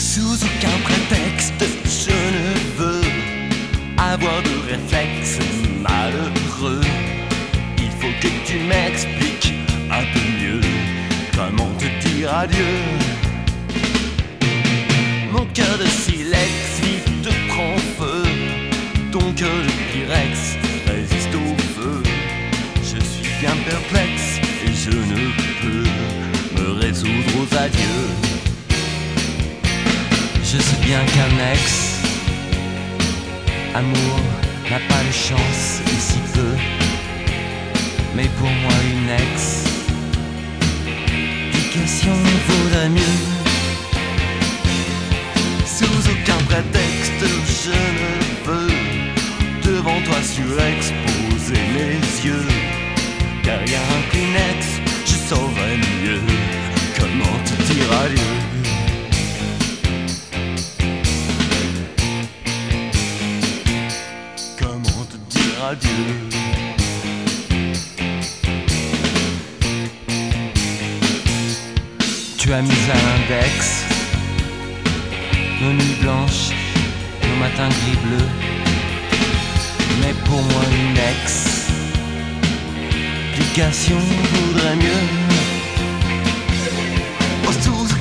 Sous aucun prétexte, je ne veux avoir de réflexes malheureux. Il faut que tu m'expliques un peu mieux comment te dire adieu. Mon cœur de silex vite prend feu. Ton cœur de pyrex résiste au feu. Je suis bien perplexe et je ne peux me résoudre aux adieux. Je sais bien qu'un ex amour n'a pas de chance ici peu, mais pour moi une explication vaudrait mieux. Sous aucun prétexte je ne veux devant toi surexposer mes yeux. Derrière un Kleenex je saurais mieux comment te dire adieu. Adieu. Tu as mis à l'index nos nuits blanches, nos matins gris-bleu, mais pour moi une explication vaudrait mieux. Oh, sous